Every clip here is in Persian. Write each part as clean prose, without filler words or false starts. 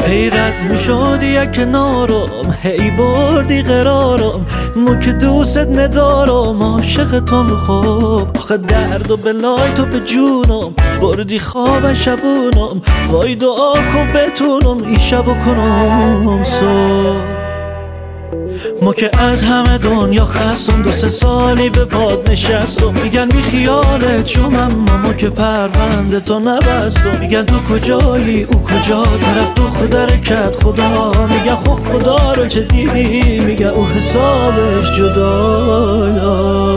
حیرت میشدی یک کنارم، هی بردی قرارم، مو که دوست ندارم، عاشق تو خوب. آخه درد و بلای تو به جونم، بردی خواب شبونم، وای دعا کن بتونم این شبو کنم صبح. ما که از همه دنیا خستم، 2-3 سالی به باد نشستم، میگن بی خیالت شم، اما ما که پرونده تو نبستم. میگن تو کجایی او کجا، طرف تو خود رکت خدا. میگن خب خدا رو چه دیدی، میگن او حسابش جدا.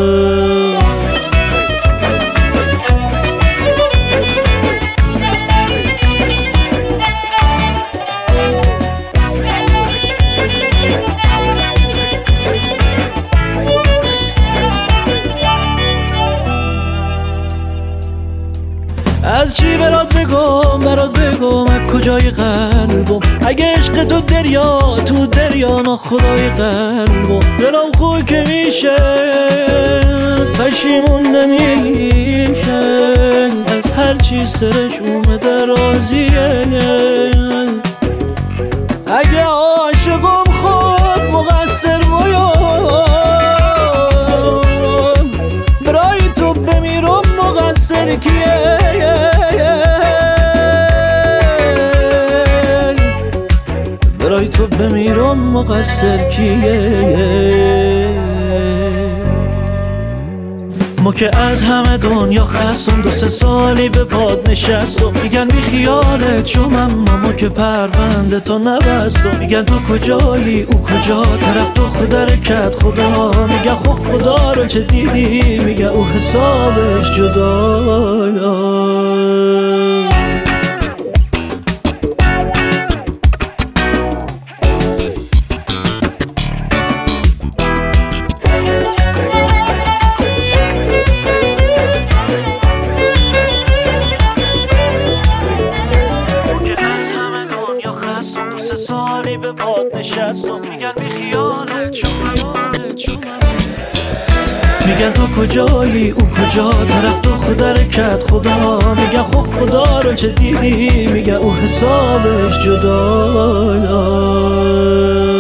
از چی برات بگم از کجای قلبم، اگه عشق تو دریا تو دریا ناخدای قلبم. دلم خوی که میشه پشیمون نمیشه، از هر چی سرش اومده راضیه. اگه عاشقم خود مقصر برای تو بمیرم، مقصر کیه؟ برای تو بمیرم، مقصر کیه؟ ما که از همه دنیا خستم، 2-3 سالی به باد نشستم، میگن بی خیالت شم، اما ما که پرونده تو نبستم. میگن تو کجایی او کجا، طرف تو خود رکت خدا. میگن خب خدا رو چه دیدی، میگن او حسابش جدا. سالی به باد نشستم، میگن بی خیالت شم، میگن تو کجایی او کجا، طرف تو خود رکت خدا. میگن خب خدا رو چه دیدی، میگن او حسابش جدا.